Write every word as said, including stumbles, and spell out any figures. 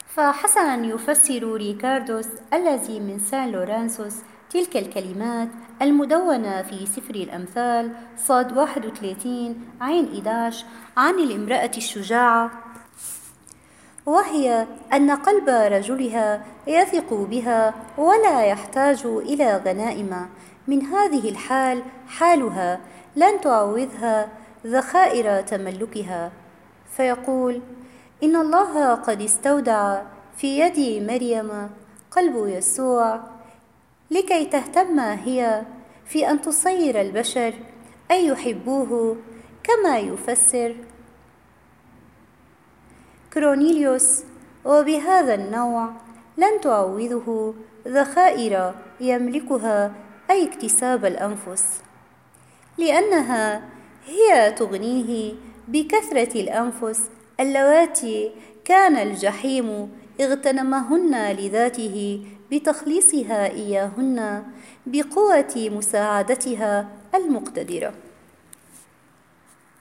فحسناً يفسر ريكاردوس الذي من سان لورانسوس تلك الكلمات المدونة في سفر الأمثال صاد واحد وثلاثين عين إداش عن الامرأة الشجاعة، وهي أن قلب رجلها يثق بها ولا يحتاج إلى غنائم. من هذه الحال حالها لن تعوضها ذخائر تملكها. فيقول: إن الله قد استودع في يد مريم قلب يسوع لكي تهتم هي في أن تصير البشر أن يحبوه، كما يفسر كرونيليوس. وبهذا النوع لن تعوضه ذخائر يملكها أي اكتساب الأنفس، لأنها هي تغنيه بكثرة الأنفس اللواتي كان الجحيم اغتنمهن لذاته بتخليصها إياهن بقوة مساعدتها المقتدرة.